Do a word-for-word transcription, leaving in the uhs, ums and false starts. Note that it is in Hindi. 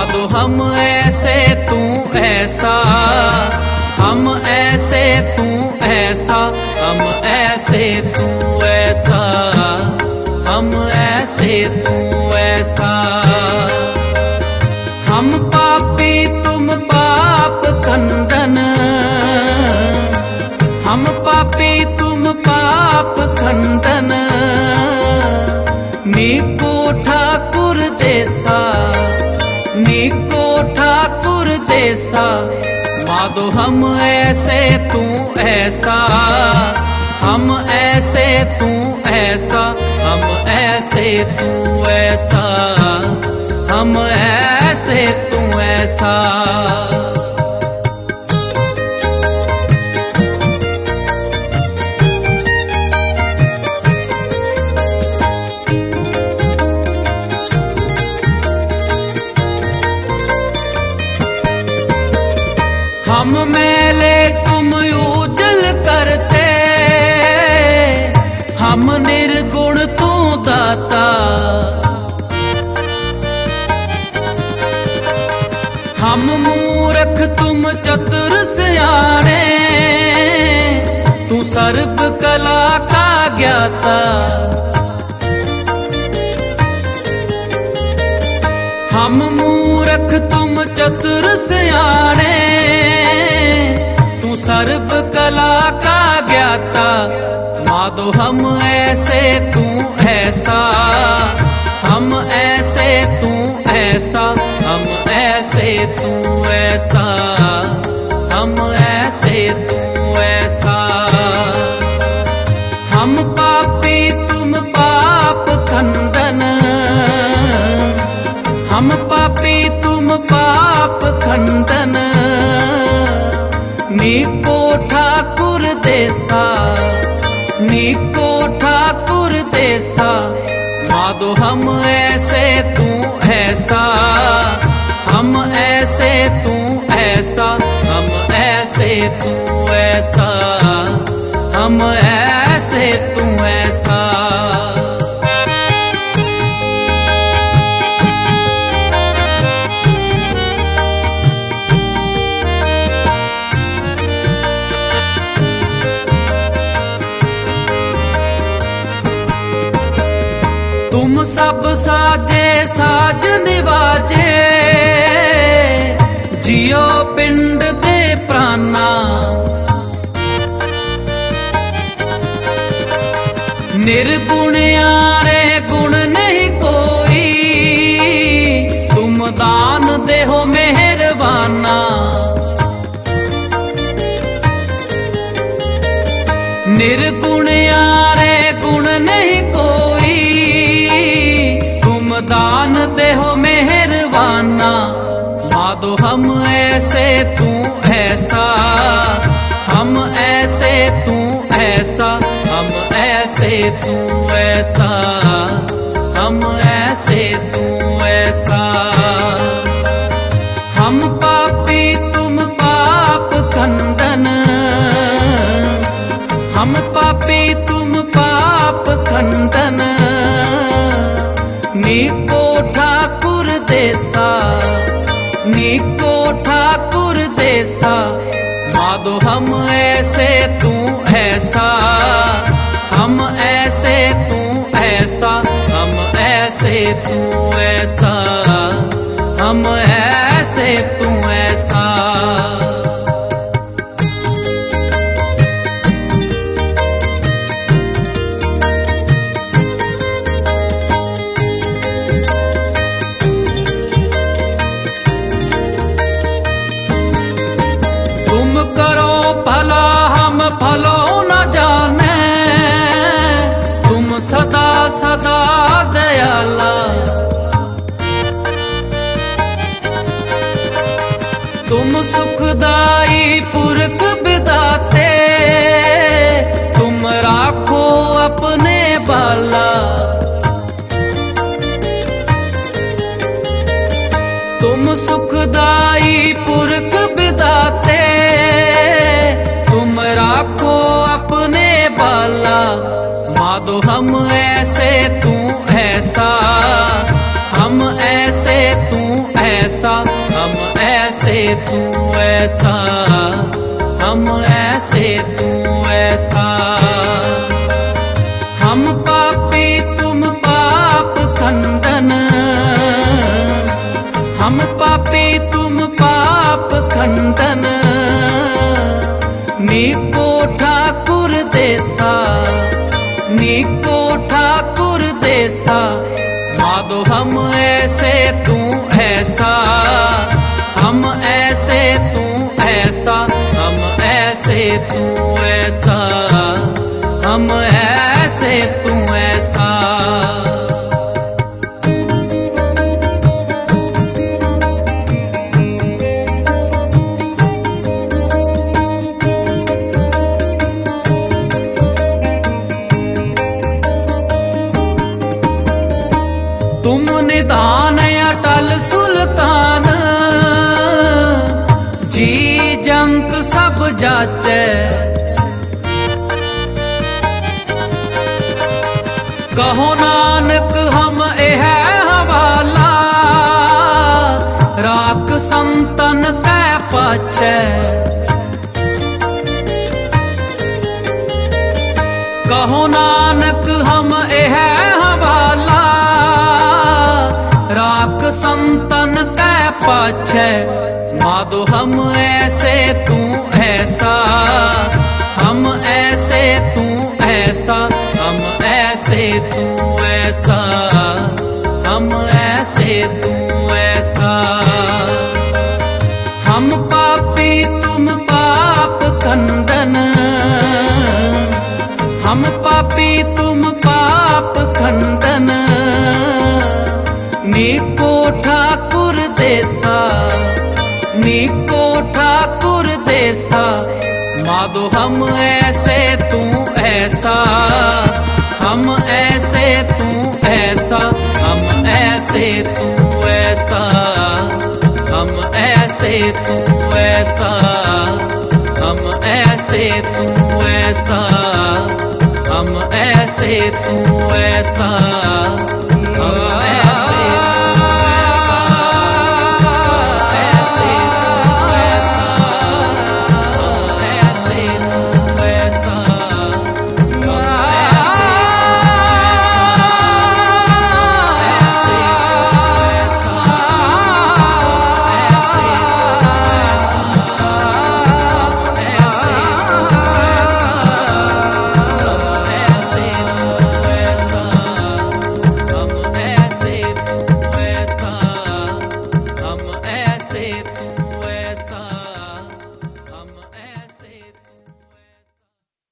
माधो हम ऐसे तू ऐसा, हम ऐसे तू ऐसा, हम ऐसे तू ऐसा, हम ऐसे तू ऐसा। हम पापी तुम पाप खंडन, हम पापी तुम पाप खंडन। नीको ठाकुर देसा, नीको ठाकुर देसा। माधो हम ऐसे तू ऐसा, हम ऐसे तू ऐसा, हम ऐसे तू ऐसा, हम ऐसे तू ऐसा। हम मैले तुम उजल करते, हम निर्गुण तू दाता। हम मूर्ख तुम चतुर सयाने, तू सर्व कला का ज्ञाता। हम मूर्ख तुम चतुर सयाने, तू सर्व कला का ज्ञाता। माधो हम ऐसे तू ऐसा, हम ऐसे तू ऐसा, हम ऐसे तू ऐसा, हम ऐसे तू ऐसा। हम पापी तुम पाप खंडन, हम पापी तुम पाप खंडन। नीको ठाकुर देसा, नीको ठाकुर देसा। माधो हम ऐसे तू ऐसा, हम ऐसे तू ऐसा, हम ऐसे तू ऐसा, हम ऐसे तू ऐसा। तुम सब साजे साज निवाजे, जियो पिंड दे प्राणा। निर्गुण यारे गुण नहीं कोई, तुम दान देहो मेहरबाना। निर्गुण यारे गुण नहीं कोई, दान देहो मेहरबाना। माधो हम ऐसे तू ऐसा, हम ऐसे तू ऐसा, हम ऐसे तू ऐसा, हम ऐसे तू ऐसा। हम पापी तुम पाप खंडन, हम पापी तुम पाप खंडन। नीको ठाकुर देसा, नीको ठाकुर देसा। माधो हम ऐसे तू ऐसा, हम ऐसे तू ऐसा, हम ऐसे तू ऐसा, हम ऐसे तू ऐसा। तुम करो भला हम भलो न जाने, तुम सदा सदा दयाला। तुम सुखदाई पुरख विदाते, तुम राखो अपने बाला। तुम सुखदाई पुरख विदाते, तुम राखो अपने बाला। माधो हम ऐसे तू ऐसा, हम ऐसे तू ऐसा। ऐसा, हम ऐसे तू ऐसा, हम ऐसे तू ऐसा। हम पापी तुम पाप खंडन, हम पापी तुम पाप खंडन। नीको ठाकुर देसा, नीको ठाकुर देसा। माधो हम ऐसे तू ऐसा, हम ऐसे तू ऐसा, हम ऐसे तू ऐसा, हम ऐसे तू ऐसा। तुम निदान अटल सुल्तान, जी जंत सब जाचे। कहो नानक हम एह हवाला, राख संतन कै पाछे। कहो नानक हम एह हवाला, राख संतन कै पाछे। माधो हम ऐसे तू ऐसा, हम ऐसे तू ऐसा, हम ऐसे तू ऐसा, हम ऐसे तू ऐसा। हम पापी तुम पाप खंडन, हम पापी तुम पाप खंडन। नीको ठाकुर देसा, नीको ठाकुर देसा। माधो हम ऐसे तू ऐसा, हम ऐसे तू ऐसा, हम ऐसे तू ऐसा, हम ऐसे तू ऐसा, हम ऐसे तू ऐसा, हम ऐसे तू ऐसा।